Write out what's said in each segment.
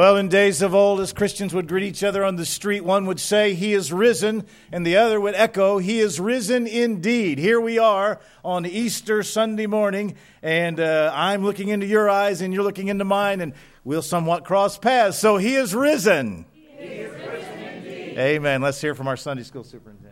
Well, in days of old, as Christians would greet each other on the street, one would say, "He is risen," and the other would echo, "He is risen indeed." Here we are on Easter Sunday morning, and I'm looking into your eyes, and you're looking into mine, and we'll somewhat cross paths. So He is risen. He is risen indeed. Amen. Let's hear from our Sunday school superintendent.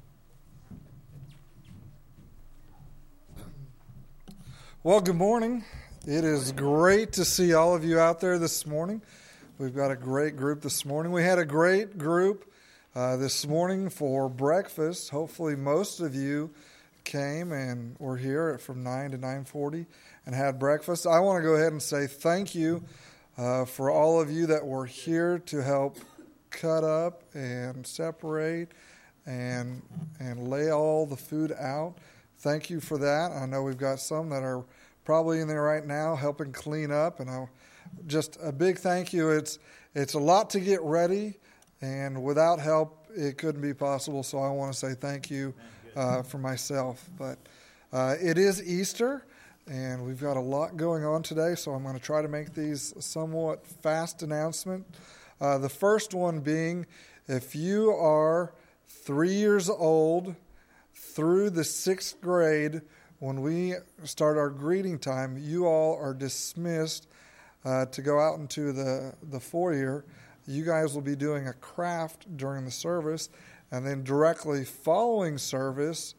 Well, good morning. It is great to see all of you out there this morning. We've got a great group this morning. We had a great group this morning for breakfast. Hopefully most of you came and were here from 9 to 9:40 and had breakfast. I want to go ahead and say thank you for all of you that were here to help cut up and separate and lay all the food out. Thank you for that. I know we've got some that are probably in there right now helping clean up, and just a big thank you. It's a lot to get ready, and without help, it couldn't be possible. So I want to say thank you for myself. But it is Easter, and we've got a lot going on today. So I'm going to try to make these somewhat fast announcement. The first one being, if you are 3 years old through the 6th grade, when we start our greeting time, you all are dismissed to go out into the foyer. You guys will be doing a craft during the service, and then directly following service,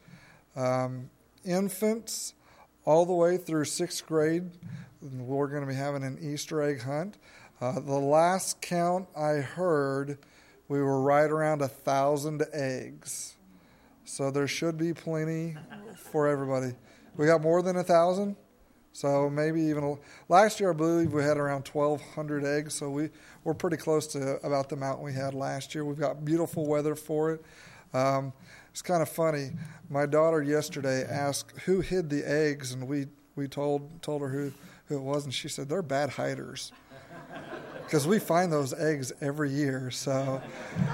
infants all the way through 6th grade, we're going to be having an Easter egg hunt. The last count I heard, we were right around 1,000 eggs. So there should be plenty for everybody. We got more than 1,000? So maybe even last year, I believe we had around 1,200 eggs. So we're pretty close to about the amount we had last year. We've got beautiful weather for it. It's kind of funny. My daughter yesterday asked who hid the eggs, and we told her who it was, and she said they're bad hiders because we find those eggs every year. So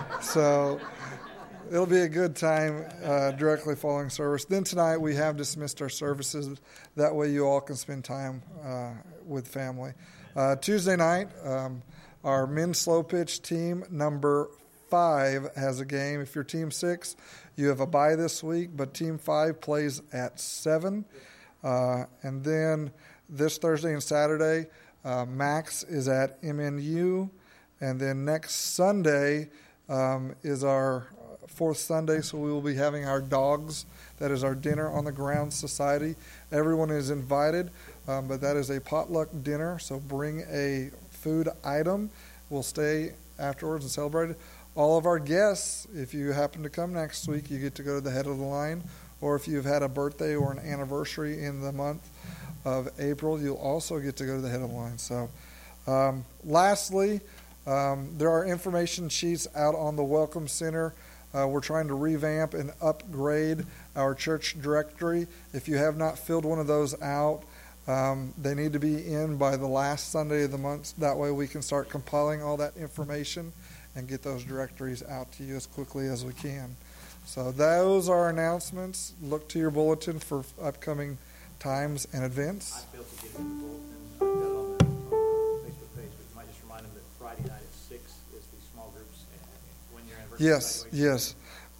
it'll be a good time directly following service. Then tonight we have dismissed our services. That way you all can spend time with family. Tuesday night, our men's slow pitch team number 5 has a game. If you're team 6, you have a bye this week, but team 5 plays at 7. And then this Thursday and Saturday, Max is at MNU. And then next Sunday is our 4th Sunday, so we will be having our dogs. That is our dinner on the grounds society. Everyone is invited, but that is a potluck dinner, so bring a food item. We'll stay afterwards and celebrate it. All of our guests, if you happen to come next week, you get to go to the head of the line, or if you've had a birthday or an anniversary in the month of April, you'll also get to go to the head of the line. So lastly, there are information sheets out on the Welcome Center. We're trying to revamp and upgrade our church directory. If you have not filled one of those out, they need to be in by the last Sunday of the month. That way we can start compiling all that information and get those directories out to you as quickly as we can. So those are announcements. Look to your bulletin for upcoming times and events. I failed to get it in the bulletin. I've got it on the Facebook page, but you might just remind them that Friday night at 6 is the small groups and 1-year anniversary. Yes.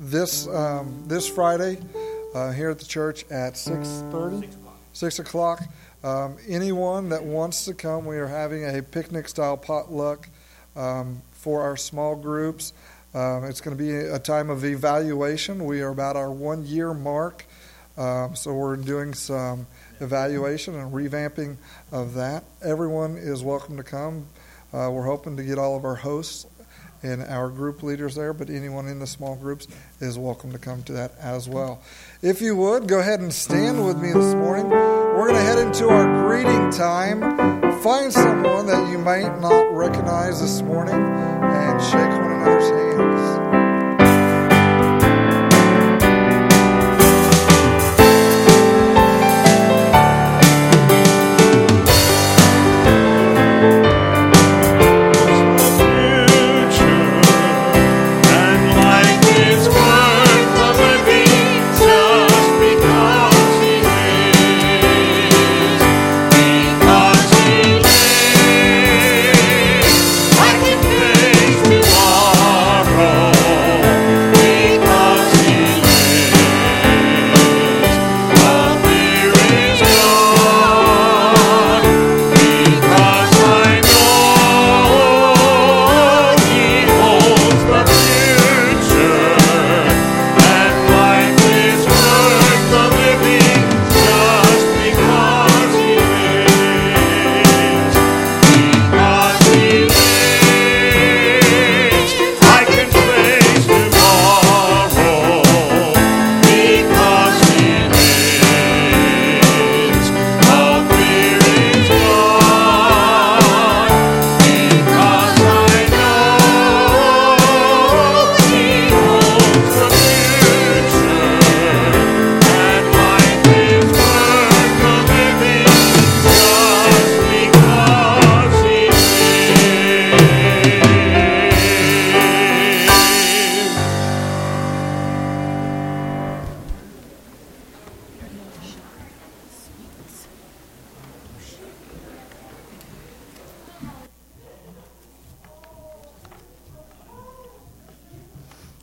This Friday here at the church at 6:30, 6 o'clock. Anyone that wants to come, we are having a picnic-style potluck for our small groups. It's going to be a time of evaluation. We are about our 1-year mark, so we're doing some evaluation and revamping of that. Everyone is welcome to come. We're hoping to get all of our hosts and our group leaders there, but anyone in the small groups is welcome to come to that as well. If you would, go ahead and stand with me this morning. We're going to head into our greeting time. Find someone that you might not recognize this morning and shake one another's hands. I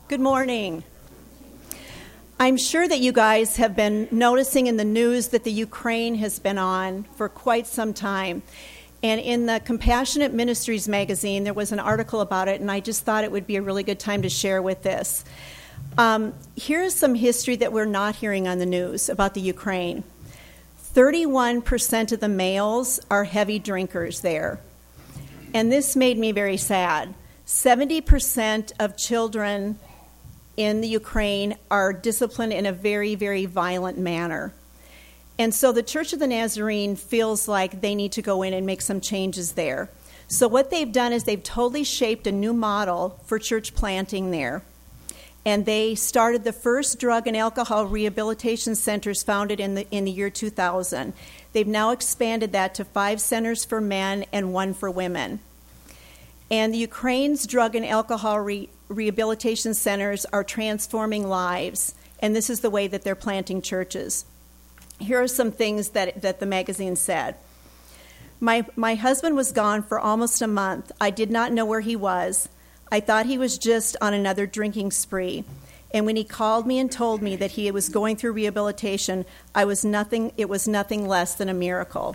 Good morning. I'm sure that you guys have been noticing in the news that the Ukraine has been on for quite some time. And in the Compassionate Ministries magazine, there was an article about it, and I just thought it would be a really good time to share with this. Here's some history that we're not hearing on the news about the Ukraine. 31% of the males are heavy drinkers there. And this made me very sad. 70% of children in the Ukraine are disciplined in a very, very violent manner. And so the Church of the Nazarene feels like they need to go in and make some changes there. So what they've done is they've totally shaped a new model for church planting there. And they started the first drug and alcohol rehabilitation centers founded in the year 2000. They've now expanded that to 5 centers for men and 1 for women. And the Ukraine's drug and alcohol rehabilitation centers are transforming lives, and this is the way that they're planting churches. Here are some things that the magazine said. My husband was gone for almost a month. I did not know where he was. I thought he was just on another drinking spree. And when he called me and told me that he was going through rehabilitation, it was nothing less than a miracle.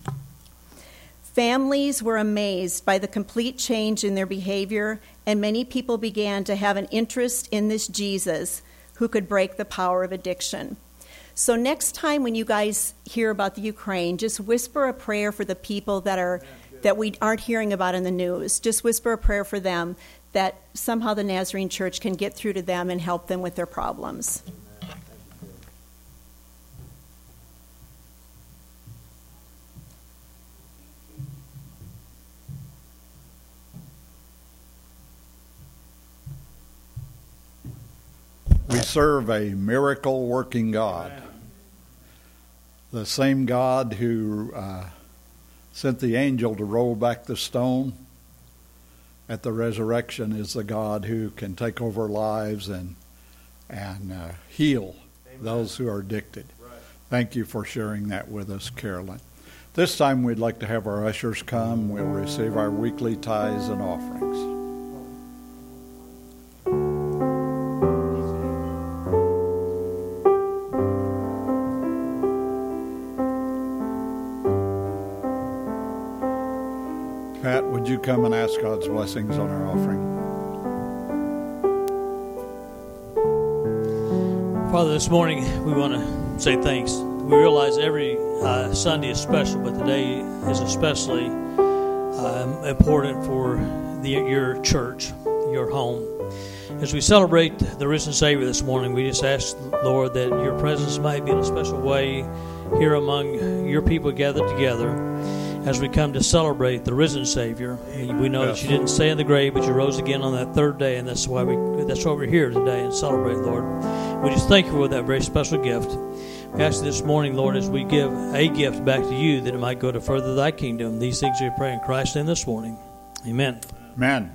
Families were amazed by the complete change in their behavior, and many people began to have an interest in this Jesus who could break the power of addiction. So next time when you guys hear about the Ukraine, just whisper a prayer for the people that we aren't hearing about in the news. Just whisper a prayer for them that somehow the Nazarene Church can get through to them and help them with their problems. We serve a miracle-working God. The same God who sent the angel to roll back the stone at the resurrection is the God who can take over lives and heal those who are addicted. Thank you for sharing that with us, Carolyn. This time we'd like to have our ushers come. We'll receive our weekly tithes and offerings. Pat, would you come and ask God's blessings on our offering? Father, this morning we want to say thanks. We realize every Sunday is special, but today is especially important for your church, your home. As we celebrate the risen Savior this morning, we just ask, Lord, that your presence might be in a special way here among your people gathered together as we come to celebrate the risen Savior. And we know that you didn't stay in the grave, but you rose again on that third day, and that's why we're here today and celebrate, Lord. We just thank you for that very special gift. We ask this morning, Lord, as we give a gift back to you, that it might go to further thy kingdom. These things we pray in Christ's name this morning. Amen. Amen.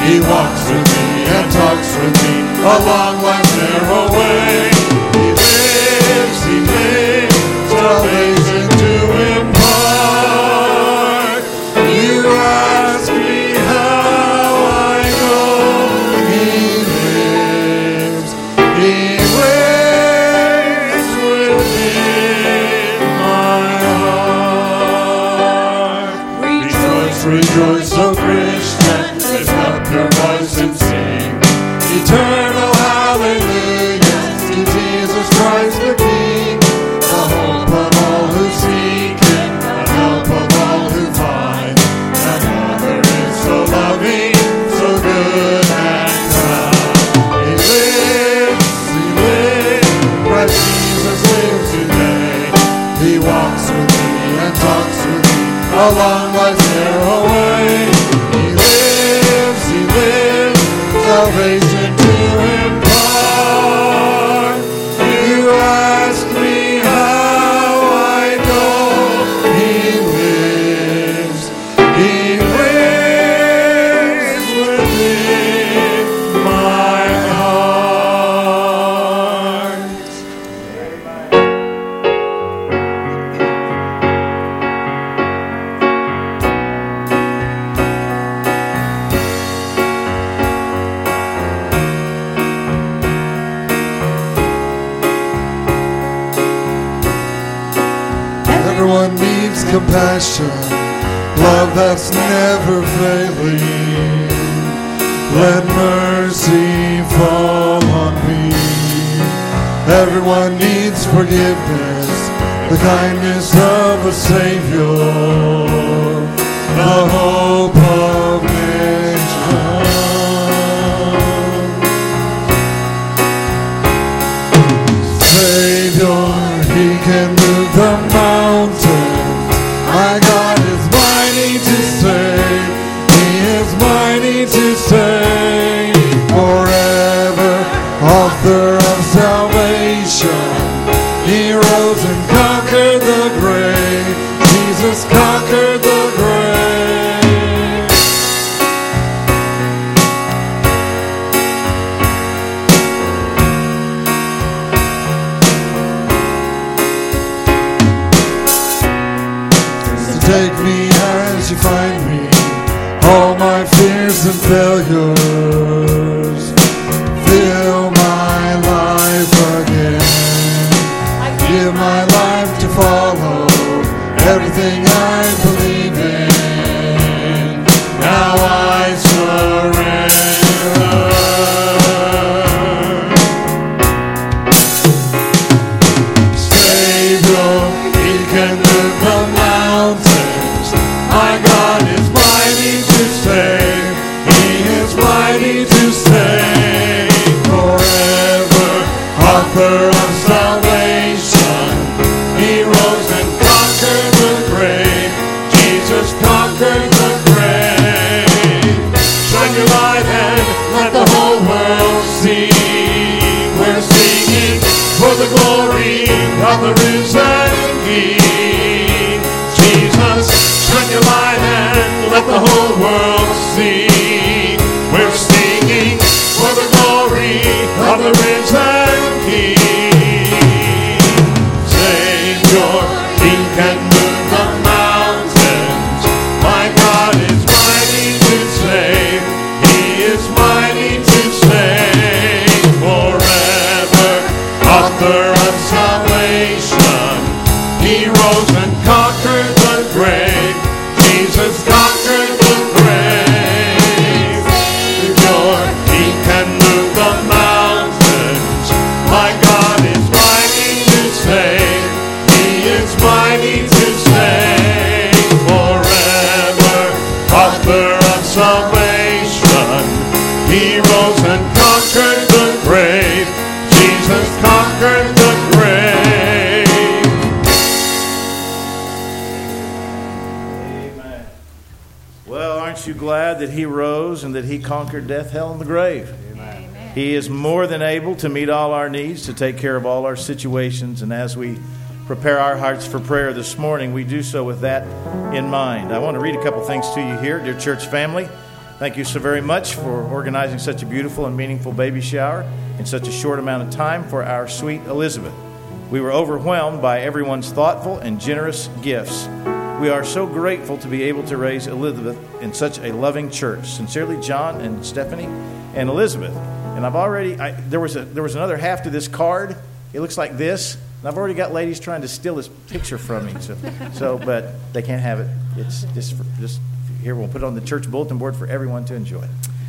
He walks with me and talks with me along life's narrow way. He lives, salvation to impart. You ask me how I know. He lives, He waits within my heart. Rejoice, O Christian, lift up your voice and sing eternal hallelujahs to Jesus Christ the King, the hope of all who seek Him, the help of all who find. Another is so loving, so good and kind. He lives, Christ Jesus lives today. He walks with me and talks with me along life's narrow way. He lives, salvation to impart. You ask me how I know. He lives within my heart. Everyone needs compassion, love that's never failing. Let mercy fall on me. Everyone needs forgiveness, the kindness of a Savior, the hope of nations. Savior, He can move the mountains. My God is mighty to save. He is mighty to save. Forever, author of salvation. He rose and conquered the grave. Jesus conquered the grave. Take me as you find me, all my fears and failures. Fill my life again. I give my life to follow everything I believe in. Now I surrender. Savior, He can move the mountains. My God is mighty to save. He is mighty to save. Forever, author of salvation. He rose and conquered the grave. Jesus conquered the grave. Shine your light and let the whole world see. We're singing for the glory of the risen King. Jesus, shine your light and let the whole world see. We're singing for the glory of the risen King. Savior, He can move the mountains. My God is mighty to save. He is mighty to save. Forever, author of salvation. He rose and conquered the grave. Jesus conquered the grave. Savior, He can move the mountains. My God is mighty to save. He is mighty to save. Forever, author of salvation. He rose and conquered the grave. Jesus conquered the grave. Amen. Well, aren't you glad that He rose and that He conquered death, hell, and the grave? Amen. He is more than able to meet all our needs, to take care of all our situations. And as we prepare our hearts for prayer this morning, we do so with that in mind. I want to read a couple things to you here, dear church family. Thank you so very much for organizing such a beautiful and meaningful baby shower in such a short amount of time for our sweet Elizabeth. We were overwhelmed by everyone's thoughtful and generous gifts. We are so grateful to be able to raise Elizabeth in such a loving church. Sincerely, John and Stephanie and Elizabeth. And there was another half to this card. It looks like this. And I've already got ladies trying to steal this picture from me. But they can't have it. It's just here. We'll put it on the church bulletin board for everyone to enjoy.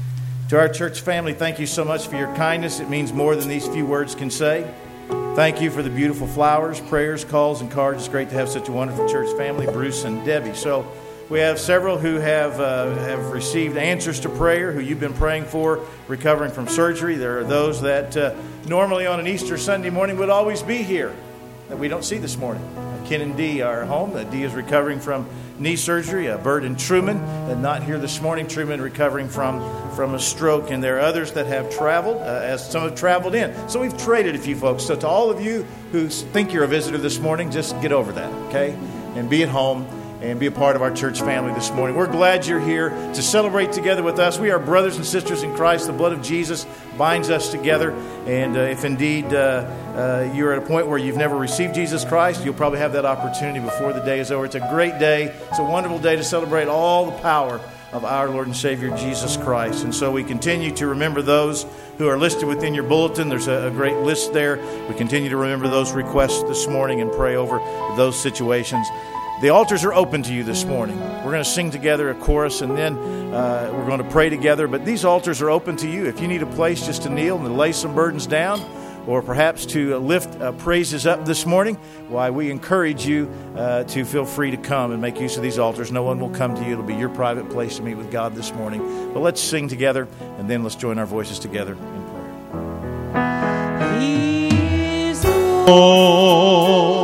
To our church family, thank you so much for your kindness. It means more than these few words can say. Thank you for the beautiful flowers, prayers, calls, and cards. It's great to have such a wonderful church family, Bruce and Debbie. So we have several who have received answers to prayer, who you've been praying for, recovering from surgery. There are those that normally on an Easter Sunday morning would always be here that we don't see this morning. Ken and Dee are home. Dee is recovering from knee surgery. Bert and Truman not here this morning. Truman recovering from a stroke. And there are others that have traveled, as some have traveled in. So we've traded a few folks. So to all of you who think you're a visitor this morning, just get over that, okay? And be at home and be a part of our church family this morning. We're glad you're here to celebrate together with us. We are brothers and sisters in Christ. The blood of Jesus binds us together. And if indeed you're at a point where you've never received Jesus Christ, you'll probably have that opportunity before the day is over. It's a great day. It's a wonderful day to celebrate all the power of our Lord and Savior, Jesus Christ. And so we continue to remember those who are listed within your bulletin. There's a great list there. We continue to remember those requests this morning and pray over those situations. The altars are open to you this morning. We're going to sing together a chorus, and then we're going to pray together. But these altars are open to you. If you need a place just to kneel and to lay some burdens down, or perhaps to lift praises up this morning, why, we encourage you to feel free to come and make use of these altars. No one will come to you. It'll be your private place to meet with God this morning. But let's sing together, and then let's join our voices together in prayer. He is Lord.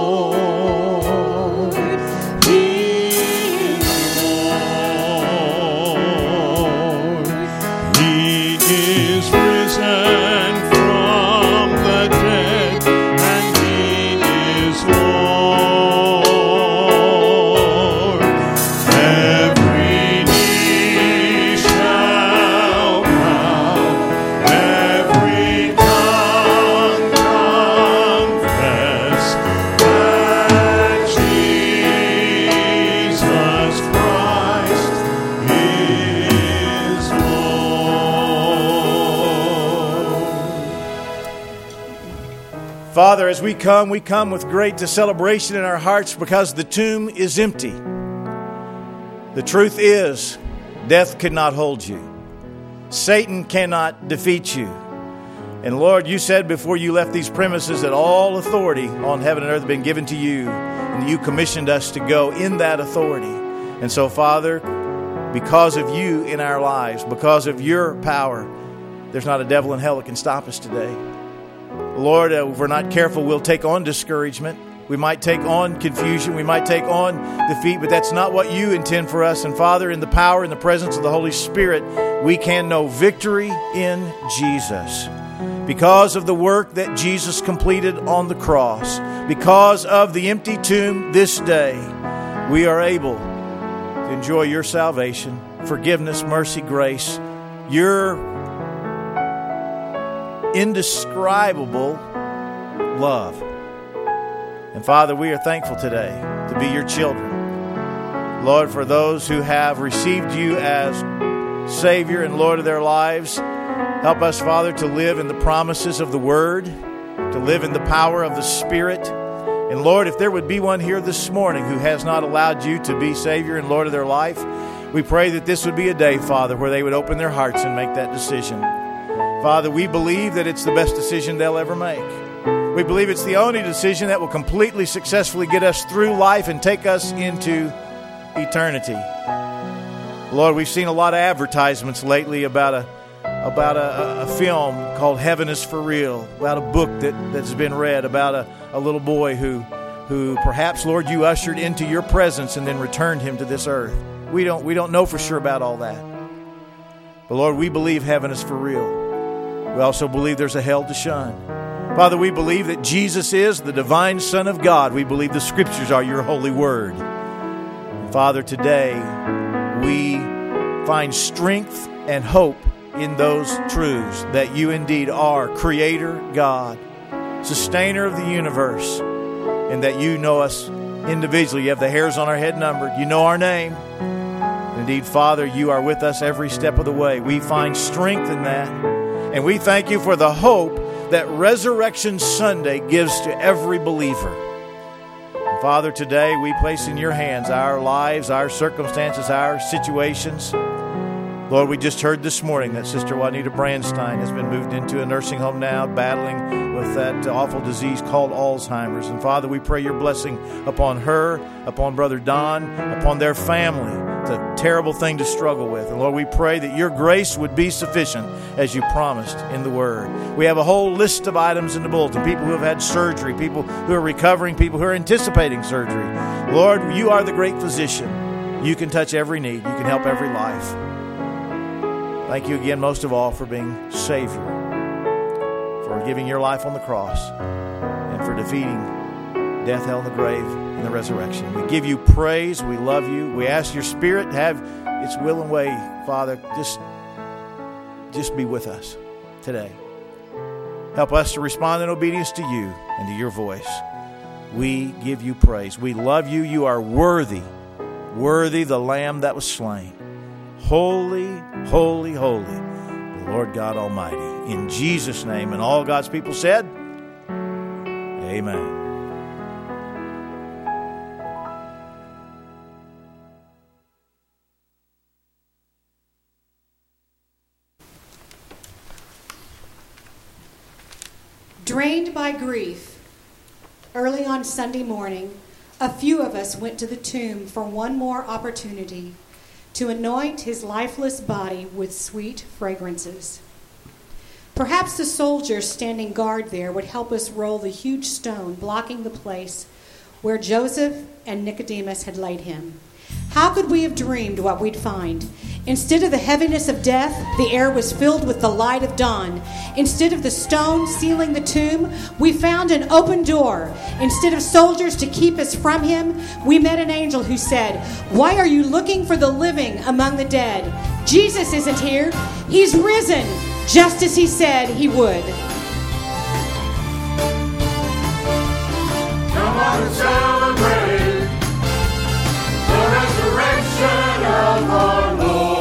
Father, as we come with great celebration in our hearts because the tomb is empty. The truth is, death could not hold you. Satan cannot defeat you. And Lord, you said before you left these premises that all authority on heaven and earth had been given to you, and you commissioned us to go in that authority. And so, Father, because of you in our lives, because of your power, there's not a devil in hell that can stop us today. Lord, if we're not careful, we'll take on discouragement. We might take on confusion. We might take on defeat, but that's not what you intend for us. And Father, in the power and the presence of the Holy Spirit, we can know victory in Jesus. Because of the work that Jesus completed on the cross, because of the empty tomb this day, we are able to enjoy your salvation, forgiveness, mercy, grace, your indescribable love. And Father, we are thankful today to be your children. Lord, for those who have received you as Savior and Lord of their lives, help us, Father, to live in the promises of the Word, to live in the power of the Spirit. And Lord, if there would be one here this morning who has not allowed you to be Savior and Lord of their life, we pray that this would be a day, Father, where they would open their hearts and make that decision. Father, we believe that it's the best decision they'll ever make. We believe it's the only decision that will completely successfully get us through life and take us into eternity. Lord, we've seen a lot of advertisements lately about a film called Heaven is for Real, about a book that's been read about a little boy who perhaps, Lord, you ushered into your presence and then returned him to this earth. We don't know for sure about all that. But Lord, we believe heaven is for real. We also believe there's a hell to shun. Father, we believe that Jesus is the divine Son of God. We believe the Scriptures are your holy word. And Father, today we find strength and hope in those truths that you indeed are Creator God, Sustainer of the universe, and that you know us individually. You have the hairs on our head numbered. You know our name. Indeed, Father, you are with us every step of the way. We find strength in that. And we thank you for the hope that Resurrection Sunday gives to every believer. And Father, today we place in your hands our lives, our circumstances, our situations. Lord, we just heard this morning that Sister Juanita Brandstein has been moved into a nursing home now, battling with that awful disease called Alzheimer's. And Father, we pray your blessing upon her, upon Brother Don, upon their family. It's a terrible thing to struggle with. And Lord, we pray that your grace would be sufficient as you promised in the Word. We have a whole list of items in the bulletin. People who have had surgery, people who are recovering, people who are anticipating surgery. Lord, you are the great physician. You can touch every need. You can help every life. Thank you again, most of all, for being Savior, for giving your life on the cross, and for defeating death, hell, and the grave in the resurrection. We give you praise. We love you. We ask your Spirit to have its will and way, Father. Just be with us today. Help us to respond in obedience to you and to your voice. We give you praise. We love you. You are worthy, worthy the Lamb that was slain. Holy, holy, holy, the Lord God Almighty. In Jesus' name, and all God's people said, amen. Drained by grief, early on Sunday morning, a few of us went to the tomb for one more opportunity to anoint his lifeless body with sweet fragrances. Perhaps the soldiers standing guard there would help us roll the huge stone blocking the place where Joseph and Nicodemus had laid him. How could we have dreamed what we'd find? Instead of the heaviness of death, the air was filled with the light of dawn. Instead of the stone sealing the tomb, we found an open door. Instead of soldiers to keep us from him, we met an angel who said, "Why are you looking for the living among the dead? Jesus isn't here. He's risen, just as he said he would." Come on and celebrate the resurrection of our Lord.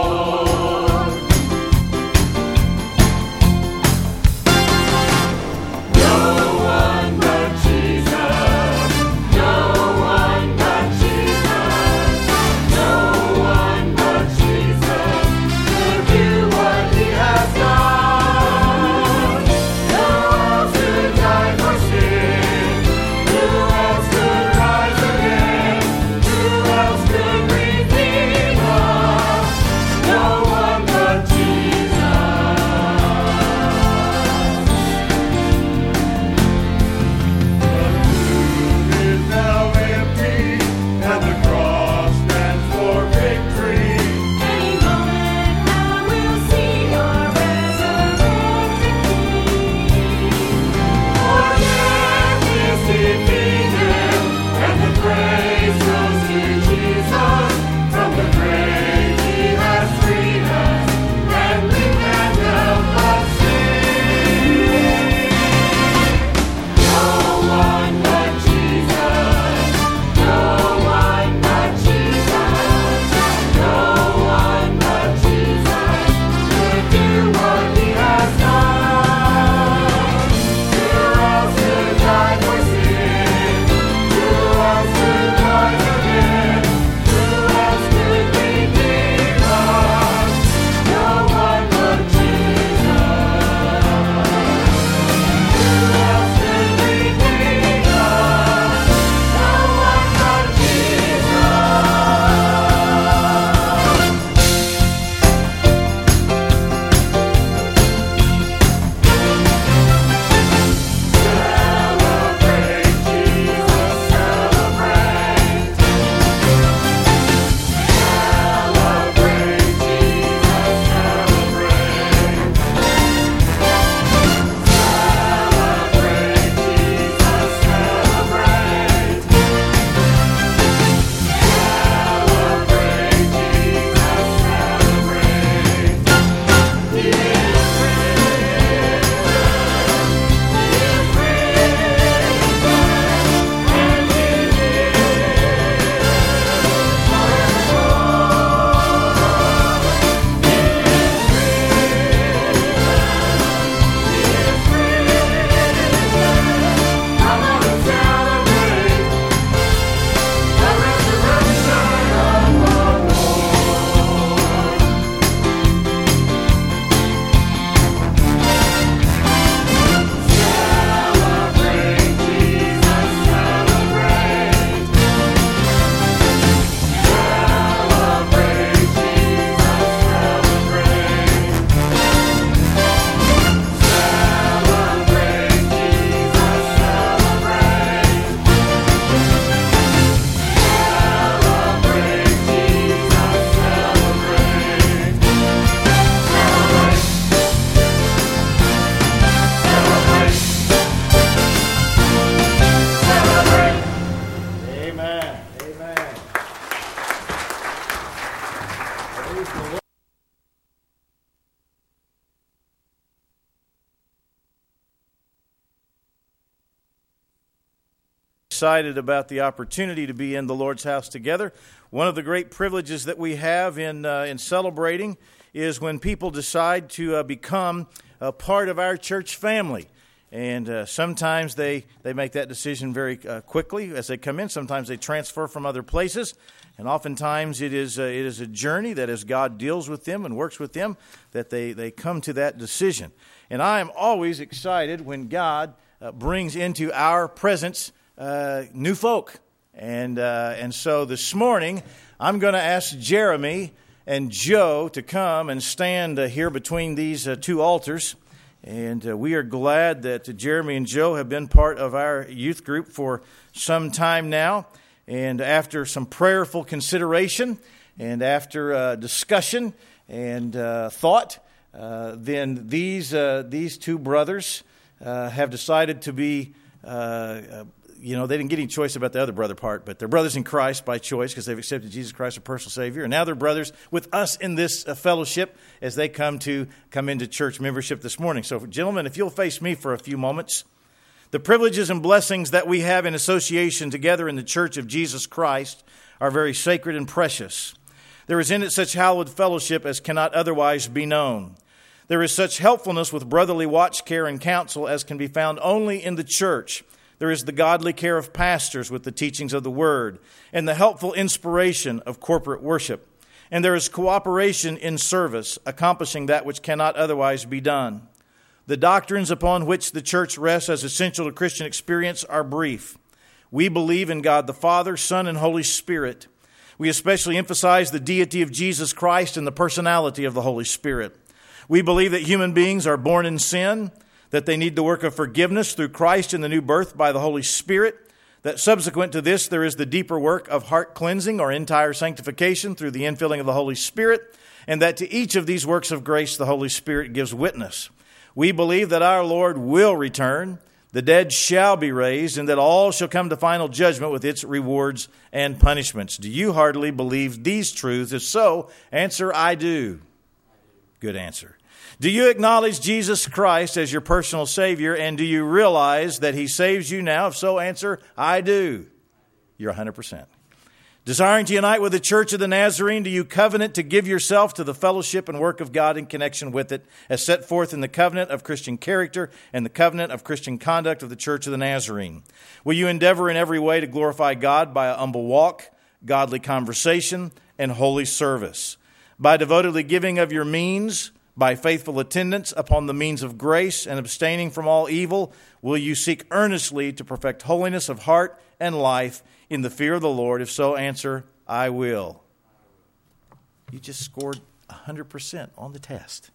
No one but Jesus. No one but Jesus. No one but Jesus could do what he has done. Who else could die for sin? Who else could rise again? Who else could redeem us? Excited about the opportunity to be in the Lord's house together. One of the great privileges that we have in celebrating is when people decide to become a part of our church family. And sometimes they make that decision very quickly as they come in. Sometimes they transfer from other places. And oftentimes it is a journey that as God deals with them and works with them, that they come to that decision. And I am always excited when God brings into our presence new folk. And so this morning, I'm going to ask Jeremy and Joe to come and stand here between these two altars. And we are glad that Jeremy and Joe have been part of our youth group for some time now. And after some prayerful consideration and after discussion and thought, then these two brothers have decided to be, they didn't get any choice about the other brother part, but they're brothers in Christ by choice because they've accepted Jesus Christ as personal Savior. And now they're brothers with us in this fellowship as they come into church membership this morning. So, gentlemen, if you'll face me for a few moments. The privileges and blessings that we have in association together in the Church of Jesus Christ are very sacred and precious. There is in it such hallowed fellowship as cannot otherwise be known. There is such helpfulness with brotherly watch, care, and counsel as can be found only in the church. There is the godly care of pastors with the teachings of the Word, and the helpful inspiration of corporate worship. And there is cooperation in service, accomplishing that which cannot otherwise be done. The doctrines upon which the church rests as essential to Christian experience are brief. We believe in God the Father, Son, and Holy Spirit. We especially emphasize the deity of Jesus Christ and the personality of the Holy Spirit. We believe that human beings are born in sin, that they need the work of forgiveness through Christ in the new birth by the Holy Spirit, that subsequent to this there is the deeper work of heart cleansing or entire sanctification through the infilling of the Holy Spirit, and that to each of these works of grace the Holy Spirit gives witness. We believe that our Lord will return, the dead shall be raised, and that all shall come to final judgment with its rewards and punishments. Do you heartily believe these truths? If so, answer, I do. Good answer. Do you acknowledge Jesus Christ as your personal Savior, and do you realize that He saves you now? If so, answer, I do. You're 100%. Desiring to unite with the Church of the Nazarene, do you covenant to give yourself to the fellowship and work of God in connection with it, as set forth in the covenant of Christian character and the covenant of Christian conduct of the Church of the Nazarene? Will you endeavor in every way to glorify God by a humble walk, godly conversation, and holy service? By devotedly giving of your means, by faithful attendance upon the means of grace and abstaining from all evil, will you seek earnestly to perfect holiness of heart and life in the fear of the Lord? If so, answer, I will. You just scored 100% on the test.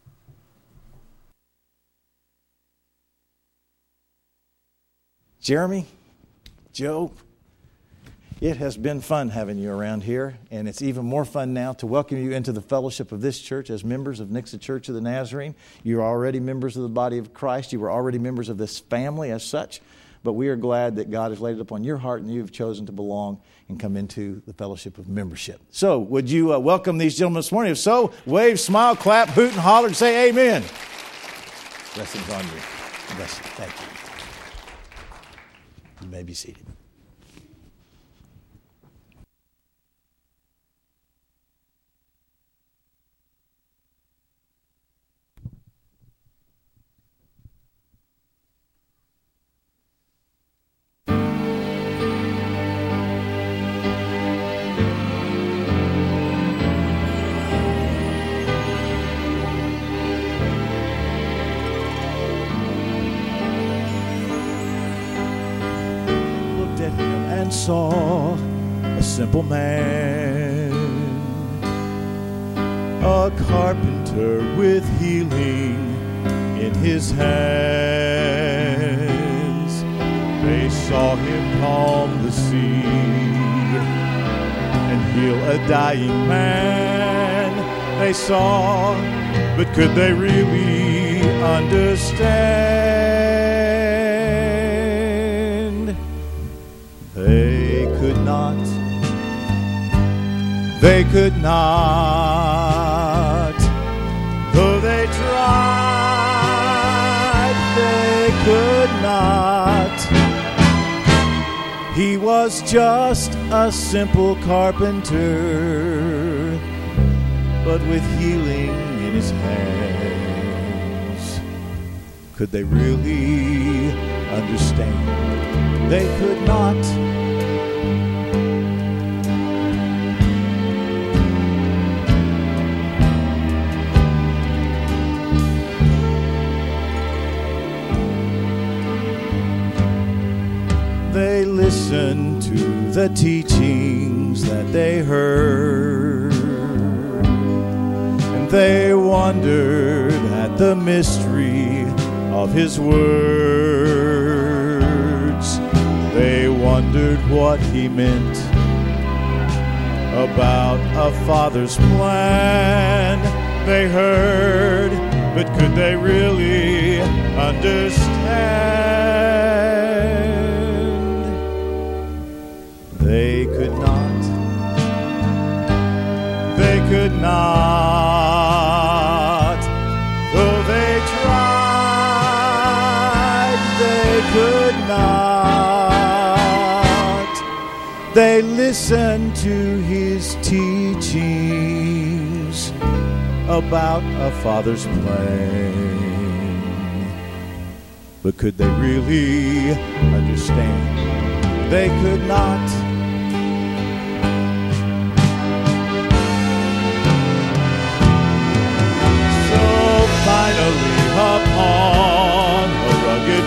Jeremy, Joe, it has been fun having you around here, and it's even more fun now to welcome you into the fellowship of this church as members of Nixa Church of the Nazarene. You're already members of the body of Christ. You were already members of this family as such, but we are glad that God has laid it upon your heart and you have chosen to belong and come into the fellowship of membership. So, would you welcome these gentlemen this morning? If so, wave, smile, clap, hoot, and holler, and say amen. Blessings on you. Blessings. Thank you. You may be seated. Saw a simple man, a carpenter with healing in his hands. They saw him calm the sea and heal a dying man. They saw, but could they really understand? They could not, though they tried, they could not. He was just a simple carpenter, but with healing in his hands. Could they really understand? They could not. They listened to the teachings that they heard, and they wondered at the mystery of his words. They wondered what he meant about a father's plan. They heard, but could they really understand? They could not. They could not. Though they tried, they could not. They listened to his teachings about a father's plan. But could they really understand? They could not. Finally, upon a rugged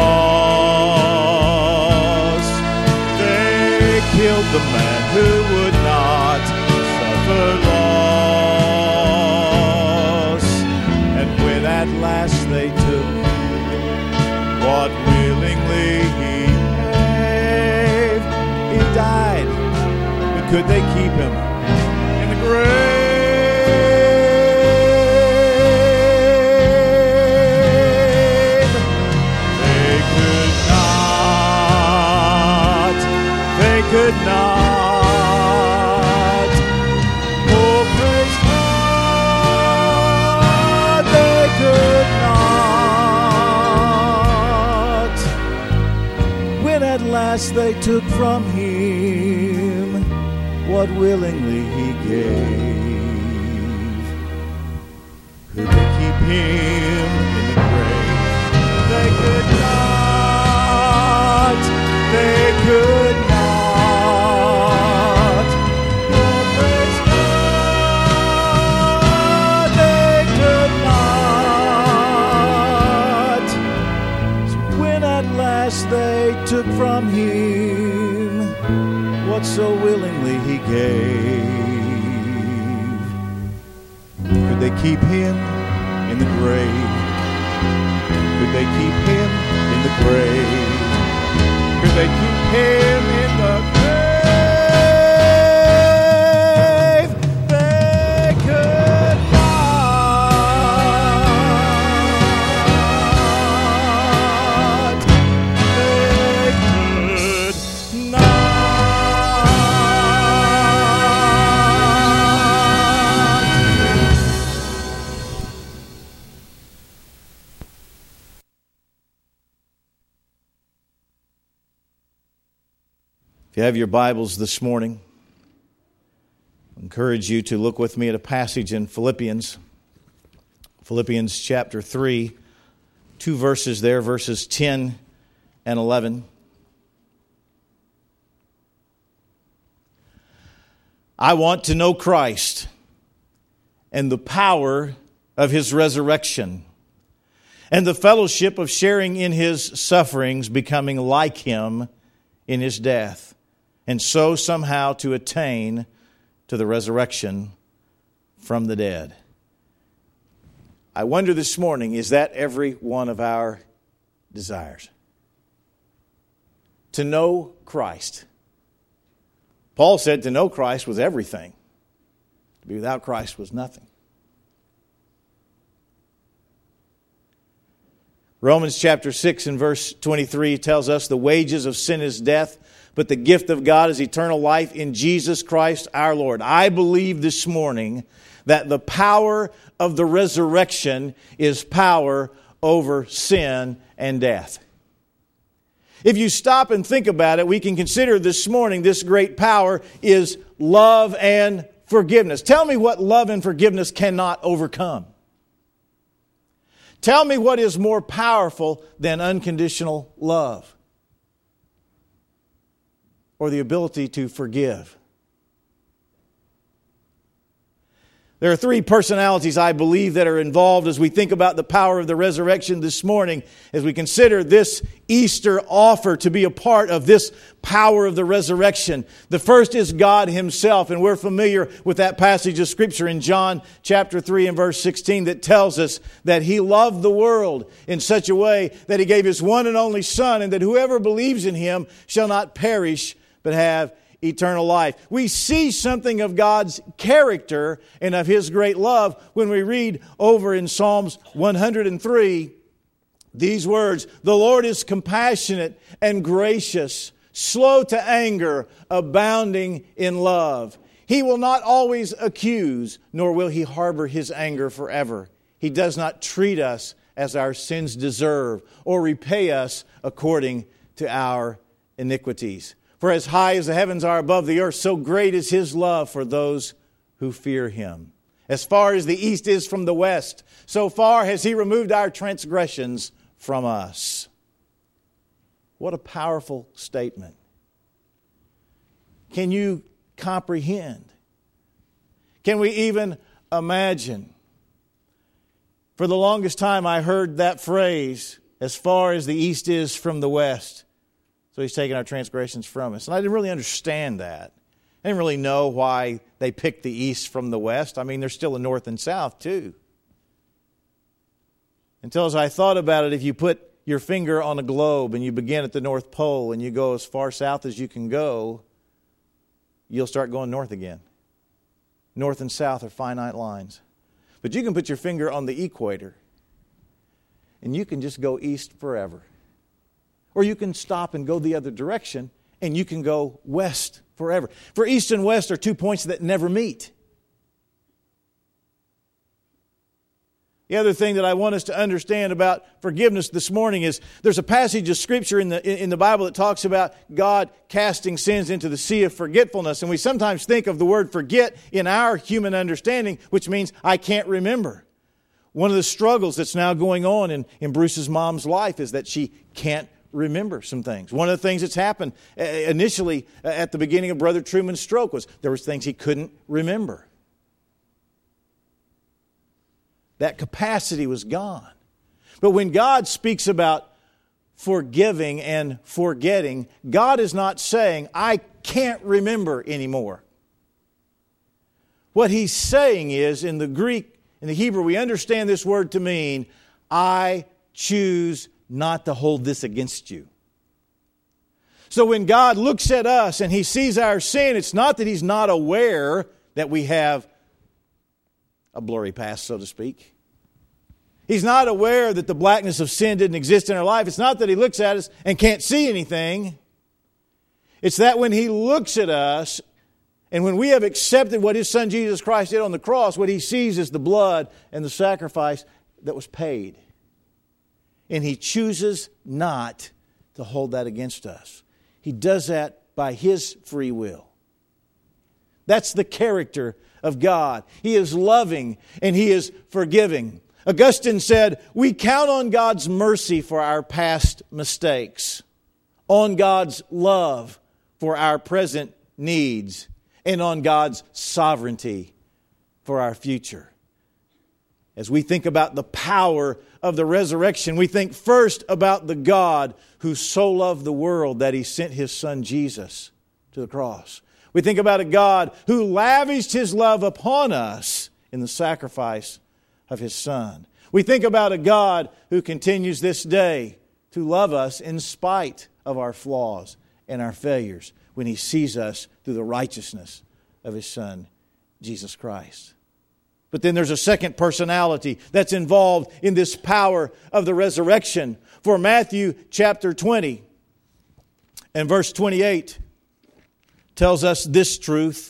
cross, they killed the man who would not suffer loss. And when at last they took what willingly he gave, he died. But could they keep him in the grave? Could not. Oh, praise God, they could not. When at last they took from him what willingly he gave, could they keep him in the grave? They could not. They could not. They took from him what so willingly he gave. Could they keep him in the grave? Could they keep him in the grave? Could they keep him in the grave? They could If you have your Bibles this morning, I encourage you to look with me at a passage in Philippians. Philippians chapter 3, 2 verses there, verses 10 and 11. I want to know Christ and the power of his resurrection and the fellowship of sharing in his sufferings, becoming like him in his death, and so somehow to attain to the resurrection from the dead. I wonder this morning, is that every one of our desires? To know Christ. Paul said to know Christ was everything. To be without Christ was nothing. Romans chapter 6 and verse 23 tells us the wages of sin is death, but the gift of God is eternal life in Jesus Christ our Lord. I believe this morning that the power of the resurrection is power over sin and death. If you stop and think about it, we can consider this morning this great power is love and forgiveness. Tell me what love and forgiveness cannot overcome. Tell me what is more powerful than unconditional love or the ability to forgive. There are three personalities, I believe, that are involved as we think about the power of the resurrection this morning, as we consider this Easter offer to be a part of this power of the resurrection. The first is God Himself, and we're familiar with that passage of Scripture in John chapter 3 and verse 16 that tells us that He loved the world in such a way that He gave His one and only Son, and that whoever believes in Him shall not perish but have eternal life. We see something of God's character and of His great love when we read over in Psalms 103 these words, "The Lord is compassionate and gracious, slow to anger, abounding in love. He will not always accuse, nor will He harbor His anger forever. He does not treat us as our sins deserve, or repay us according to our iniquities. For as high as the heavens are above the earth, so great is His love for those who fear Him. As far as the east is from the west, so far has He removed our transgressions from us." What a powerful statement. Can you comprehend? Can we even imagine? For the longest time I heard that phrase, as far as the east is from the west. So He's taken our transgressions from us. And I didn't really understand that. I didn't really know why they picked the east from the west. I mean, there's still a north and south too. Until as I thought about it, if you put your finger on a globe and you begin at the North Pole and you go as far south as you can go, you'll start going north again. North and south are finite lines. But you can put your finger on the equator and you can just go east forever. Or you can stop and go the other direction, and you can go west forever. For east and west are 2 points that never meet. The other thing that I want us to understand about forgiveness this morning is there's a passage of Scripture in the Bible that talks about God casting sins into the sea of forgetfulness. And we sometimes think of the word forget in our human understanding, which means I can't remember. One of the struggles that's now going on in Bruce's mom's life is that she can't remember some things. One of the things that's happened initially at the beginning of Brother Truman's stroke was there was things he couldn't remember. That capacity was gone. But when God speaks about forgiving and forgetting, God is not saying, I can't remember anymore. What He's saying is, in the Greek, in the Hebrew, we understand this word to mean, I choose not to hold this against you. So when God looks at us and He sees our sin, it's not that He's not aware that we have a blurry past, so to speak. He's not aware that the blackness of sin didn't exist in our life. It's not that He looks at us and can't see anything. It's that when He looks at us and when we have accepted what His Son Jesus Christ did on the cross, what He sees is the blood and the sacrifice that was paid. And He chooses not to hold that against us. He does that by His free will. That's the character of God. He is loving and He is forgiving. Augustine said, we count on God's mercy for our past mistakes, on God's love for our present needs, and on God's sovereignty for our future. As we think about the power of the resurrection, we think first about the God who so loved the world that He sent His Son Jesus to the cross. We think about a God who lavished His love upon us in the sacrifice of His Son. We think about a God who continues this day to love us in spite of our flaws and our failures when He sees us through the righteousness of His Son, Jesus Christ. But then there's a second personality that's involved in this power of the resurrection. For Matthew chapter 20 and verse 28 tells us this truth.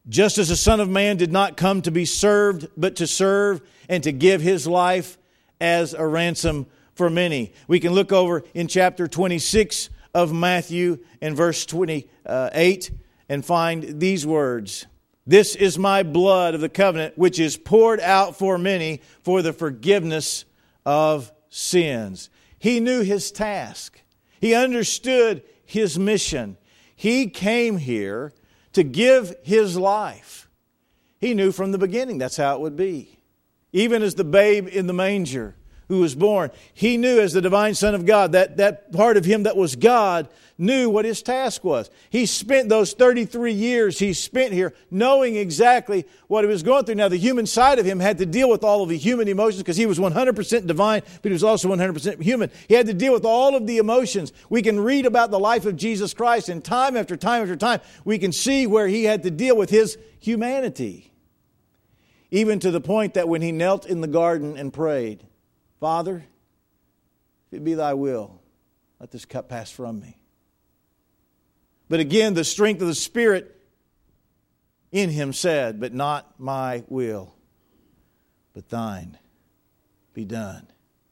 Just as the Son of Man did not come to be served, but to serve and to give His life as a ransom for many. We can look over in chapter 26 of Matthew and verse 28 and find these words. This is my blood of the covenant, which is poured out for many for the forgiveness of sins. He knew His task. He understood His mission. He came here to give His life. He knew from the beginning that's how it would be. Even as the babe in the manger who was born, He knew as the divine Son of God, that part of Him that was God knew what His task was. He spent those 33 years He spent here knowing exactly what He was going through. Now, the human side of Him had to deal with all of the human emotions because He was 100% divine, but He was also 100% human. He had to deal with all of the emotions. We can read about the life of Jesus Christ, and time after time after time, we can see where He had to deal with His humanity. Even to the point that when He knelt in the garden and prayed, Father, if it be Thy will, let this cup pass from me. But again, the strength of the Spirit in Him said, but not my will, but Thine be done.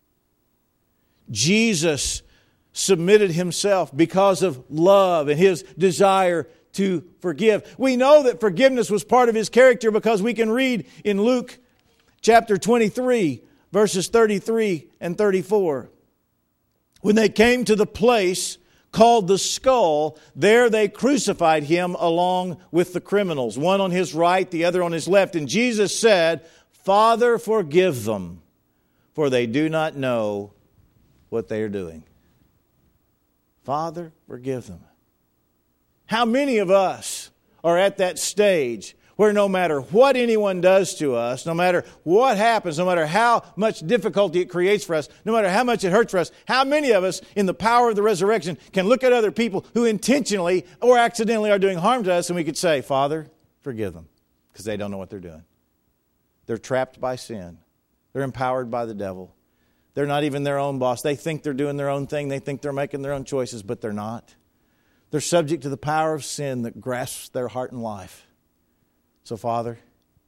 Jesus submitted Himself because of love and His desire to forgive. We know that forgiveness was part of His character because we can read in Luke chapter 23, verses 33 and 34. When they came to the place called the Skull, there they crucified Him along with the criminals, one on His right, the other on His left. And Jesus said, Father, forgive them, for they do not know what they are doing. Father, forgive them. How many of us are at that stage where no matter what anyone does to us, no matter what happens, no matter how much difficulty it creates for us, no matter how much it hurts for us, how many of us in the power of the resurrection can look at other people who intentionally or accidentally are doing harm to us and we could say, Father, forgive them, because they don't know what they're doing. They're trapped by sin. They're empowered by the devil. They're not even their own boss. They think they're doing their own thing. They think they're making their own choices, but they're not. They're subject to the power of sin that grasps their heart and life. So, Father,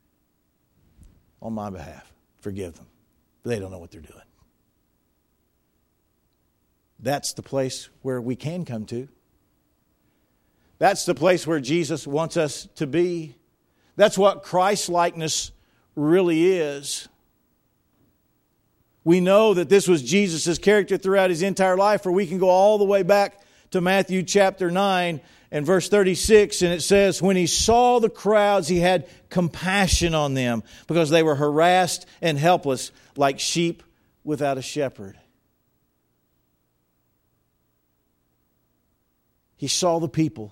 on my behalf, forgive them. They don't know what they're doing. That's the place where we can come to. That's the place where Jesus wants us to be. That's what Christ-likeness really is. We know that this was Jesus' character throughout His entire life, for we can go all the way back to Matthew chapter 9 and verse 36, and it says, when He saw the crowds, He had compassion on them because they were harassed and helpless like sheep without a shepherd. He saw the people.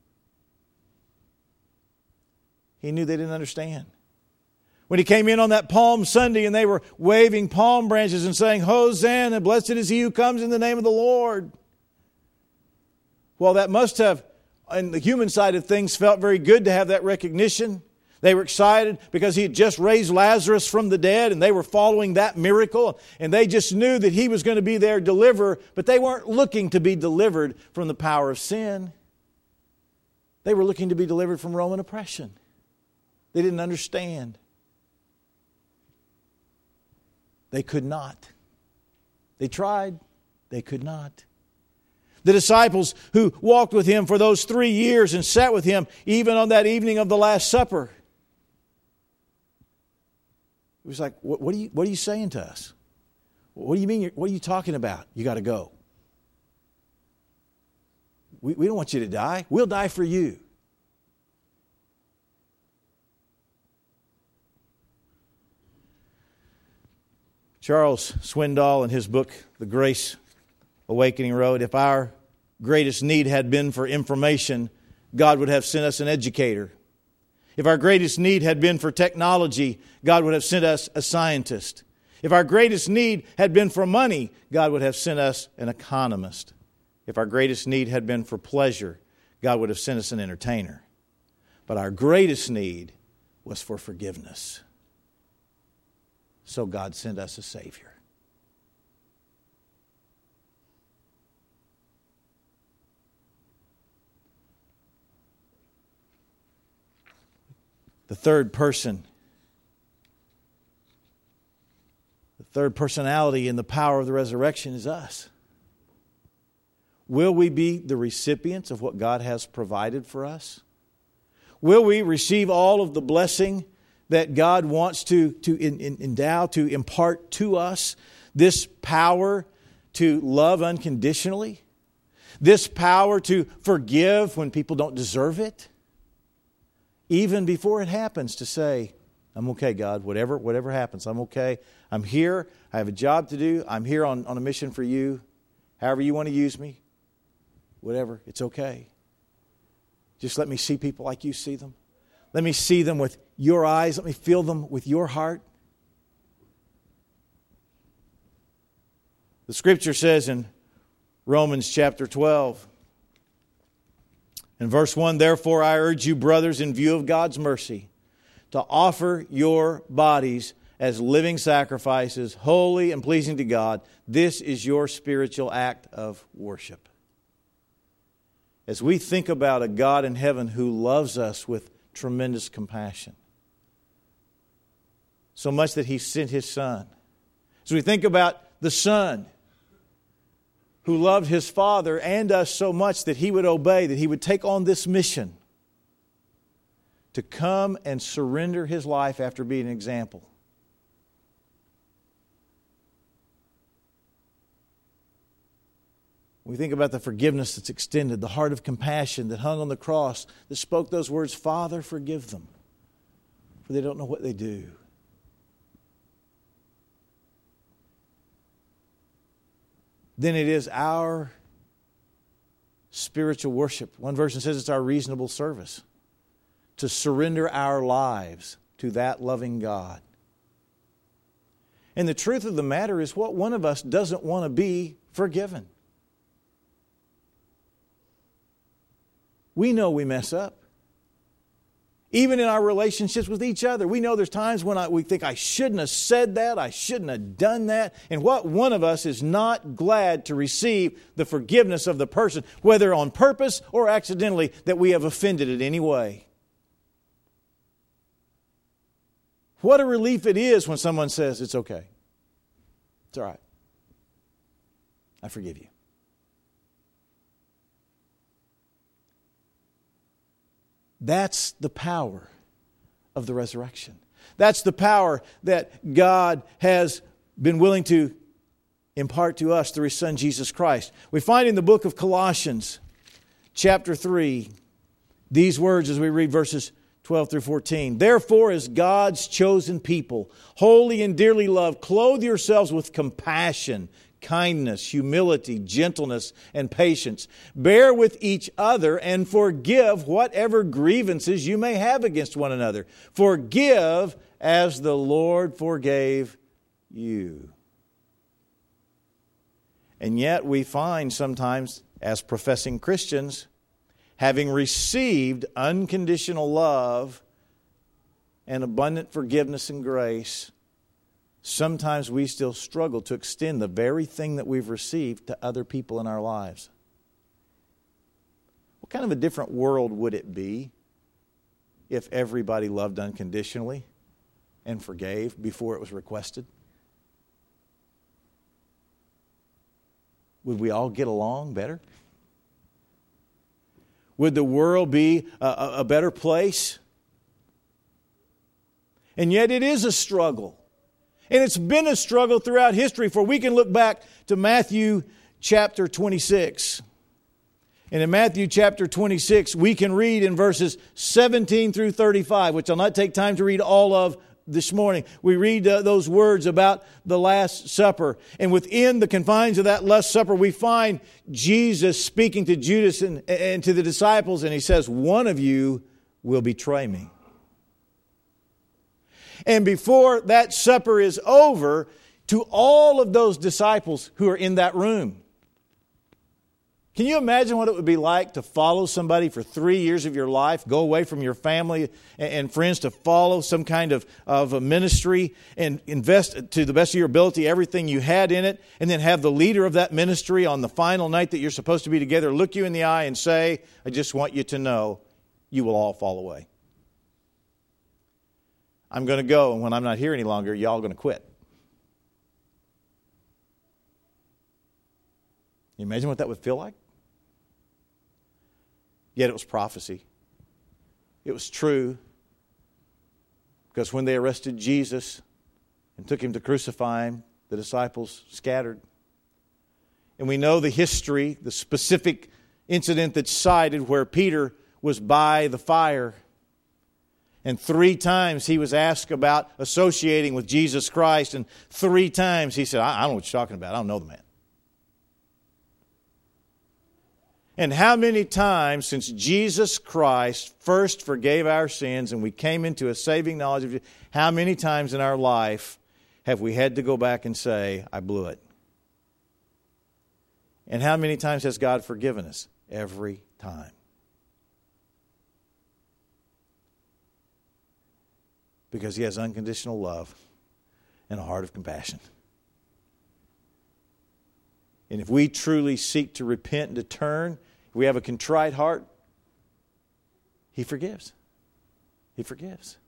He knew they didn't understand. When He came in on that Palm Sunday and they were waving palm branches and saying, Hosanna, blessed is He who comes in the name of the Lord. Well, that must have, on the human side of things, felt very good to have that recognition. They were excited because He had just raised Lazarus from the dead and they were following that miracle. And they just knew that He was going to be their deliverer, but they weren't looking to be delivered from the power of sin. They were looking to be delivered from Roman oppression. They didn't understand. They could not. They tried. They could not. The disciples who walked with Him for those 3 years and sat with Him even on that evening of the Last Supper. It was like, what are you saying to us? What do you mean? What are you talking about? You got to go. We don't want you to die. We'll die for you. Charles Swindoll, in his book, The Grace Awakening, wrote, if our greatest need had been for information, God would have sent us an educator. If our greatest need had been for technology, God would have sent us a scientist. If our greatest need had been for money, God would have sent us an economist. If our greatest need had been for pleasure, God would have sent us an entertainer. But our greatest need was for forgiveness. So God sent us a Savior. The third person, the third personality in the power of the resurrection is us. Will we be the recipients of what God has provided for us? Will we receive all of the blessing that God wants to endow, to impart to us? This power to love unconditionally? This power to forgive when people don't deserve it? Even before it happens, to say, I'm okay, God, whatever happens, I'm okay. I'm here, I have a job to do, I'm here on a mission for you. However you want to use me, whatever, it's okay. Just let me see people like you see them. Let me see them with your eyes. Let me feel them with your heart. The Scripture says in Romans chapter 12, in verse 1, therefore I urge you, brothers, in view of God's mercy, to offer your bodies as living sacrifices, holy and pleasing to God. This is your spiritual act of worship. As we think about a God in heaven who loves us with tremendous compassion, so much that He sent His Son. As we think about the Son who loved His Father and us so much that He would obey, that He would take on this mission to come and surrender His life after being an example. We think about the forgiveness that's extended, the heart of compassion that hung on the cross, that spoke those words, Father, forgive them, for they don't know what they do. Then it is our spiritual worship. One version says it's our reasonable service to surrender our lives to that loving God. And the truth of the matter is, what one of us doesn't want to be forgiven? We know we mess up. Even in our relationships with each other, we know there's times when we think, I shouldn't have said that, I shouldn't have done that. And what one of us is not glad to receive the forgiveness of the person, whether on purpose or accidentally, that we have offended in any way. What a relief it is when someone says, it's okay. It's all right. I forgive you. That's the power of the resurrection. That's the power that God has been willing to impart to us through His Son, Jesus Christ. We find in the book of Colossians, chapter 3, these words as we read verses 12 through 14. Therefore, as God's chosen people, holy and dearly loved, clothe yourselves with compassion, kindness, humility, gentleness, and patience. Bear with each other and forgive whatever grievances you may have against one another. Forgive as the Lord forgave you. And yet we find sometimes, as professing Christians, having received unconditional love and abundant forgiveness and grace, sometimes we still struggle to extend the very thing that we've received to other people in our lives. What kind of a different world would it be if everybody loved unconditionally and forgave before it was requested? Would we all get along better? Would the world be a better place? And yet it is a struggle. And it's been a struggle throughout history, for we can look back to Matthew chapter 26. And in Matthew chapter 26, we can read in verses 17 through 35, which I'll not take time to read all of this morning. We read those words about the Last Supper. And within the confines of that Last Supper, we find Jesus speaking to Judas and to the disciples. And He says, one of you will betray me. And before that supper is over, to all of those disciples who are in that room, can you imagine what it would be like to follow somebody for 3 years of your life, go away from your family and friends to follow some kind of a ministry and invest to the best of your ability everything you had in it, and then have the leader of that ministry on the final night that you're supposed to be together look you in the eye and say, I just want you to know you will all fall away. I'm going to go, and when I'm not here any longer, y'all are going to quit. Can you imagine what that would feel like? Yet it was prophecy. It was true. Because when they arrested Jesus and took him to crucify him, the disciples scattered. And we know the history, the specific incident that's cited where Peter was by the fire. And 3 times he was asked about associating with Jesus Christ. And 3 times he said, I don't know what you're talking about. I don't know the man. And how many times since Jesus Christ first forgave our sins and we came into a saving knowledge of Jesus, how many times in our life have we had to go back and say, I blew it? And how many times has God forgiven us? Every time. Because He has unconditional love and a heart of compassion. And if we truly seek to repent and to turn, if we have a contrite heart, He forgives. He forgives.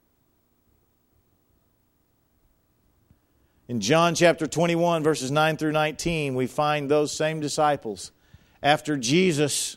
In John chapter 21, verses 9 through 19, we find those same disciples after Jesus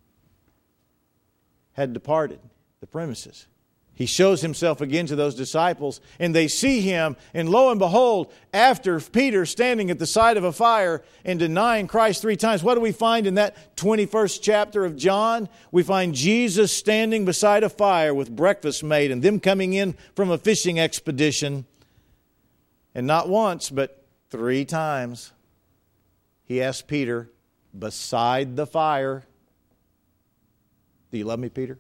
had departed the premises. He shows Himself again to those disciples, and they see Him, and lo and behold, after Peter standing at the side of a fire and denying Christ 3 times, what do we find in that 21st chapter of John? We find Jesus standing beside a fire with breakfast made, and them coming in from a fishing expedition. And not once, but 3 times, He asked Peter, beside the fire, do you love me, Peter?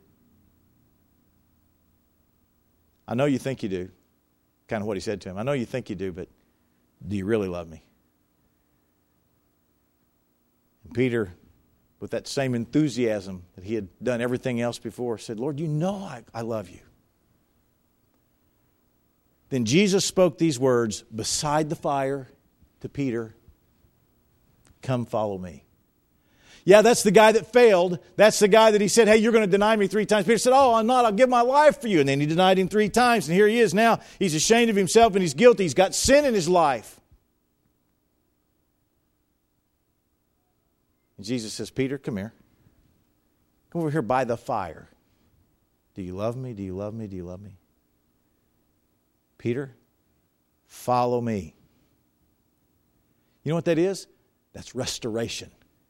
I know you think you do. Kind of what He said to him. I know you think you do, but do you really love me? And Peter, with that same enthusiasm that he had done everything else before, said, Lord, you know I love you. Then Jesus spoke these words beside the fire to Peter, come follow me. Yeah, that's the guy that failed. That's the guy that He said, hey, you're going to deny me 3 times. Peter said, oh, I'm not. I'll give my life for you. And then he denied Him 3 times. And here he is now. He's ashamed of himself and he's guilty. He's got sin in his life. And Jesus says, Peter, come here. Come over here by the fire. Do you love me? Do you love me? Do you love me? Peter, follow me. You know what that is? That's restoration.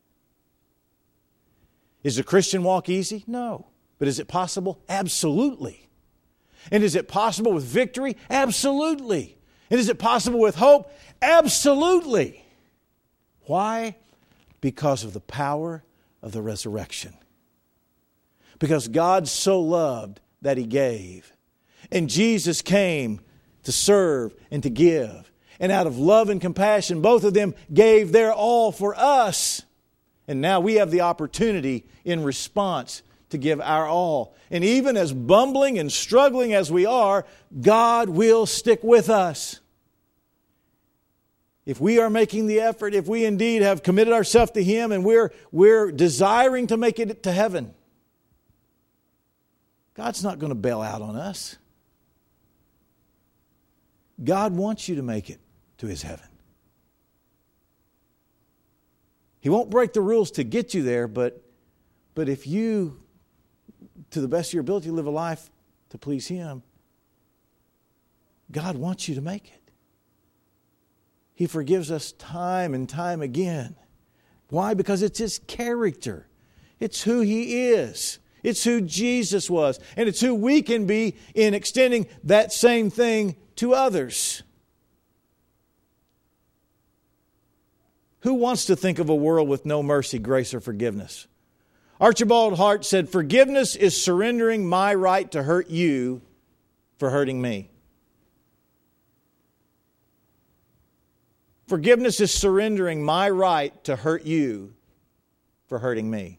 Is the Christian walk easy? No. But is it possible? Absolutely. And is it possible with victory? Absolutely. And is it possible with hope? Absolutely. Why? Because of the power of the resurrection. Because God so loved that He gave. And Jesus came to serve and to give. And out of love and compassion, both of them gave their all for us. And now we have the opportunity in response to give our all. And even as bumbling and struggling as we are, God will stick with us. If we are making the effort, if we indeed have committed ourselves to Him and we're desiring to make it to heaven, God's not going to bail out on us. God wants you to make it to His heaven. He won't break the rules to get you there, but if you, to the best of your ability, live a life to please Him, God wants you to make it. He forgives us time and time again. Why? Because it's His character. It's who He is. It's who Jesus was. And it's who we can be in extending that same thing to others. Who wants to think of a world with no mercy, grace, or forgiveness? Archibald Hart said, forgiveness is surrendering my right to hurt you for hurting me. Forgiveness is surrendering my right to hurt you for hurting me.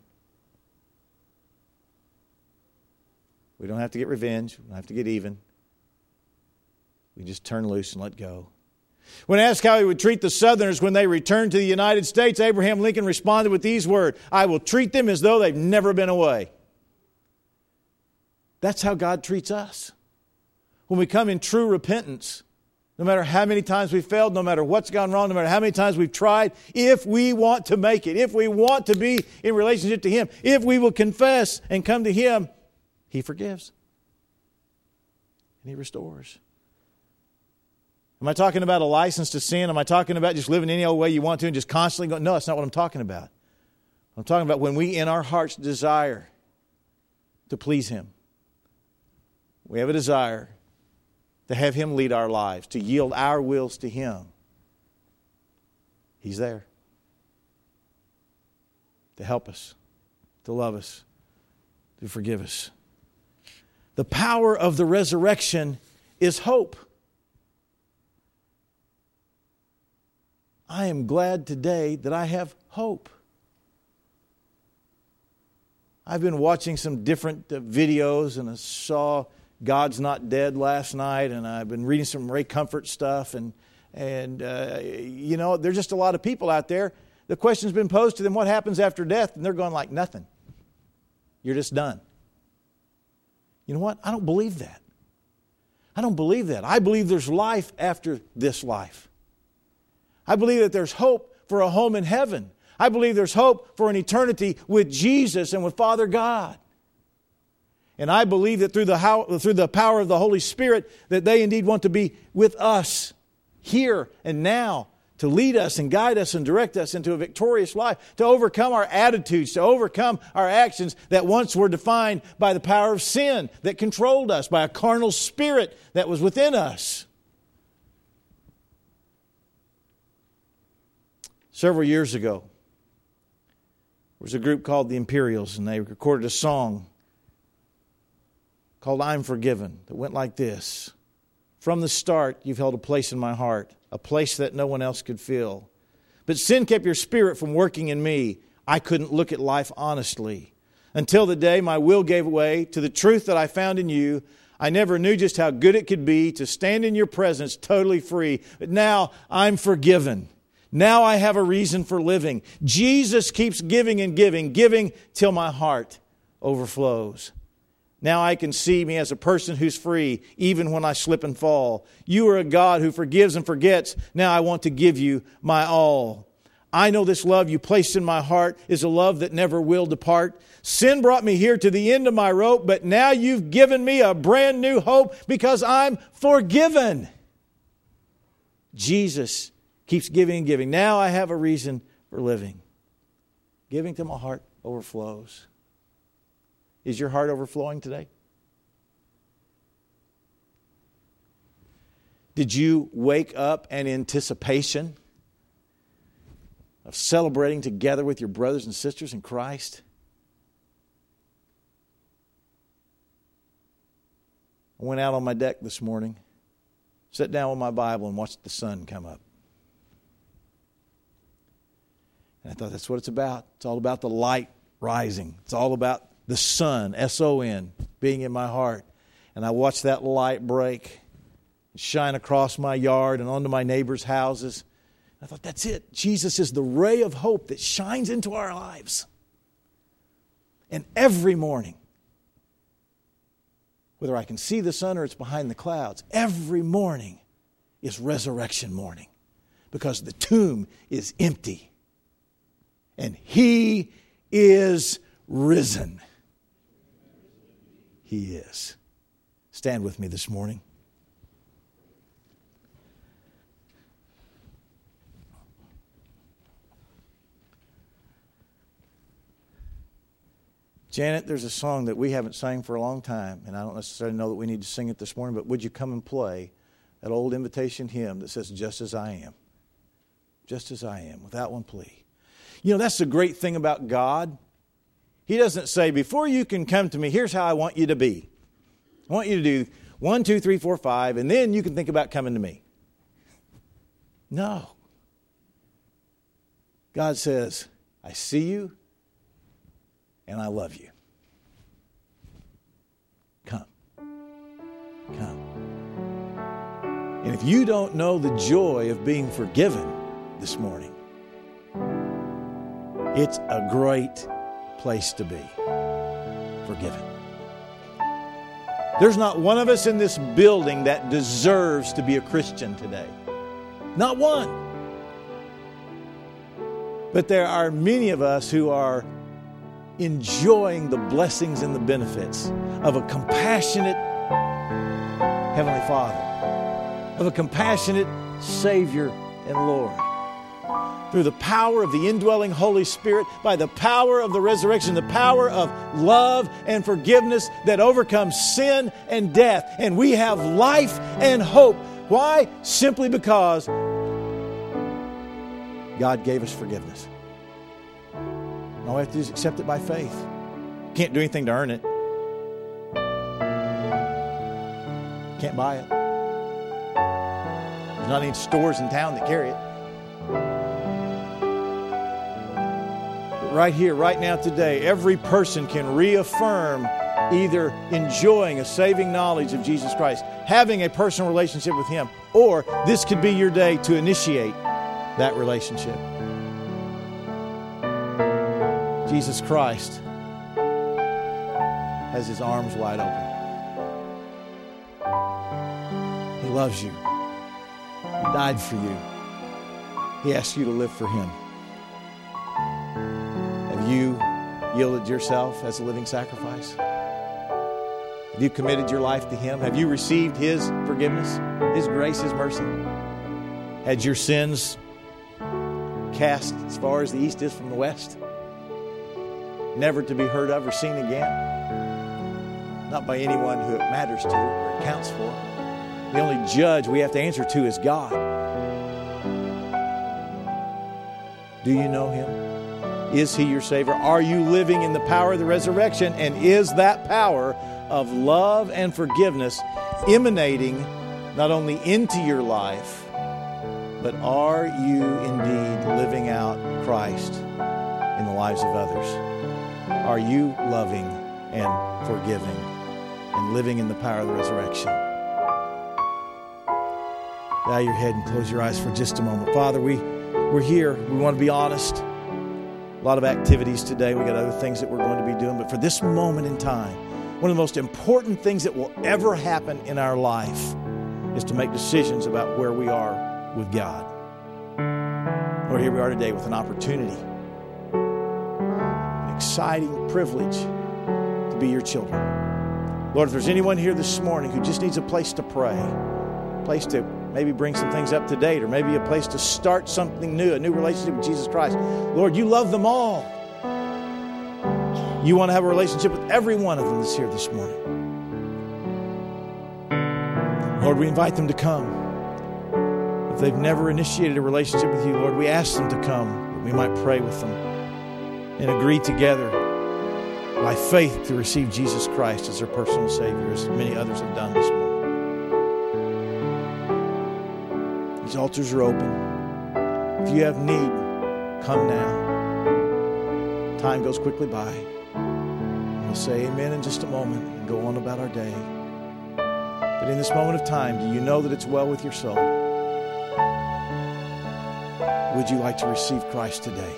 We don't have to get revenge. We don't have to get even. We just turn loose and let go. When asked how he would treat the Southerners when they returned to the United States, Abraham Lincoln responded with these words, I will treat them as though they've never been away. That's how God treats us. when we come in true repentance, no matter how many times we've failed, no matter what's gone wrong, no matter how many times we've tried, if we want to make it, if we want to be in relationship to Him, if we will confess and come to Him, He forgives. And He restores. Am I talking about a license to sin? Am I talking about just living any old way you want to and just constantly going? No, that's not what I'm talking about. I'm talking about when we in our hearts desire to please Him. We have a desire to have Him lead our lives, to yield our wills to Him. He's there to help us, to love us, to forgive us. The power of the resurrection is hope. I am glad today that I have hope. I've been watching some different videos, and I saw God's Not Dead last night, and I've been reading some Ray Comfort stuff, and there's just a lot of people out there. The question's been posed to them, what happens after death? And they're going like, nothing. You're just done. You know what? I don't believe that. I don't believe that. I believe there's life after this life. I believe that there's hope for a home in heaven. I believe there's hope for an eternity with Jesus and with Father God. And I believe that through the power of the Holy Spirit that they indeed want to be with us here and now to lead us and guide us and direct us into a victorious life, to overcome our attitudes, to overcome our actions that once were defined by the power of sin that controlled us, by a carnal spirit that was within us. Several years ago, there was a group called the Imperials, and they recorded a song called I'm Forgiven that went like this. From the start, you've held a place in my heart, a place that no one else could fill. But sin kept your spirit from working in me. I couldn't look at life honestly. Until the day my will gave way to the truth that I found in you, I never knew just how good it could be to stand in your presence totally free. But now I'm forgiven. Now I have a reason for living. Jesus keeps giving and giving till my heart overflows. Now I can see me as a person who's free, even when I slip and fall. You are a God who forgives and forgets. Now I want to give you my all. I know this love you placed in my heart is a love that never will depart. Sin brought me here to the end of my rope, but now you've given me a brand new hope because I'm forgiven. Jesus keeps giving and giving. Now I have a reason for living. Giving till my heart overflows. Is your heart overflowing today? Did you wake up in anticipation of celebrating together with your brothers and sisters in Christ? I went out on my deck this morning, sat down with my Bible and watched the sun come up. And I thought that's what it's about. It's all about the light rising. It's all about the sun, S-O-N, being in my heart. And I watched that light break, shine across my yard and onto my neighbors' houses. I thought, that's it. Jesus is the ray of hope that shines into our lives. And every morning, whether I can see the sun or it's behind the clouds, every morning is resurrection morning because the tomb is empty. And He is risen. He is. Stand with me this morning. Janet, there's a song that we haven't sang for a long time, and I don't necessarily know that we need to sing it this morning, but would you come and play that old invitation hymn that says, just as I am. Just as I am, without one plea. You know, that's the great thing about God. He doesn't say, before you can come to me, here's how I want you to be. I want you to do 1, 2, 3, 4, 5, and then you can think about coming to me. No. God says, I see you and I love you. Come. Come. And if you don't know the joy of being forgiven this morning, it's a great place to be. Forgiven. There's not one of us in this building that deserves to be a Christian today. Not one. But there are many of us who are enjoying the blessings and the benefits of a compassionate Heavenly Father, of a compassionate Savior and Lord. Through the power of the indwelling Holy Spirit, by the power of the resurrection, the power of love and forgiveness that overcomes sin and death. And we have life and hope. Why? Simply because God gave us forgiveness. And all we have to do is accept it by faith. Can't do anything to earn it. Can't buy it. There's not any stores in town that carry it. But right here, right now, today, every person can reaffirm either enjoying a saving knowledge of Jesus Christ, having a personal relationship with Him, or this could be your day to initiate that relationship. Jesus Christ has His arms wide open. He loves you. He died for you. He asks you to live for Him. Have you yielded yourself as a living sacrifice? Have you committed your life to Him? Have you received His forgiveness, His grace, His mercy? Had your sins cast as far as the east is from the west? Never to be heard of or seen again? Not by anyone who it matters to or it counts for. The only judge we have to answer to is God. Do you know Him? Is He your Savior? Are you living in the power of the resurrection? And is that power of love and forgiveness emanating not only into your life, but are you indeed living out Christ in the lives of others? Are you loving and forgiving and living in the power of the resurrection? Bow your head and close your eyes for just a moment. Father, we're here. We want to be honest. A lot of activities today. We got other things that we're going to be doing. But for this moment in time, one of the most important things that will ever happen in our life is to make decisions about where we are with God. Lord, here we are today with an opportunity, an exciting privilege to be your children. Lord, if there's anyone here this morning who just needs a place to pray, a place to maybe bring some things up to date, or maybe a place to start something new, a new relationship with Jesus Christ, Lord, you love them all. You want to have a relationship with every one of them that's here this morning. Lord, we invite them to come. If they've never initiated a relationship with you, Lord, we ask them to come, that we might pray with them and agree together by faith to receive Jesus Christ as their personal Savior, as many others have done this morning. These altars are open. If you have need, come now. Time goes quickly by. We'll say amen in just a moment and go on about our day. But in this moment of time, do you know that it's well with your soul? Would you like to receive Christ today?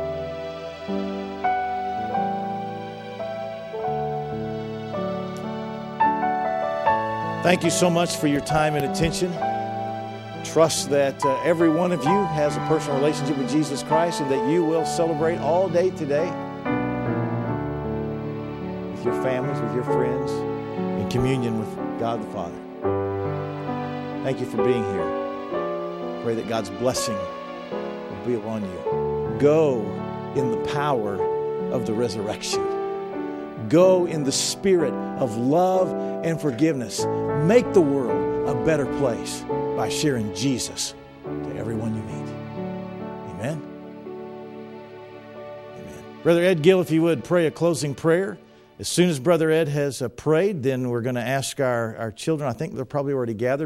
Thank you so much for your time and attention. Trust that every one of you has a personal relationship with Jesus Christ and that you will celebrate all day today with your families, with your friends, in communion with God the Father. Thank you for being here. Pray that God's blessing will be upon you. Go in the power of the resurrection. Go in the spirit of love and forgiveness. Make the world a better place by sharing Jesus to everyone you meet. Amen? Amen. Brother Ed Gill, if you would, pray a closing prayer. As soon as Brother Ed has prayed, then we're going to ask our children, I think they're probably already gathered,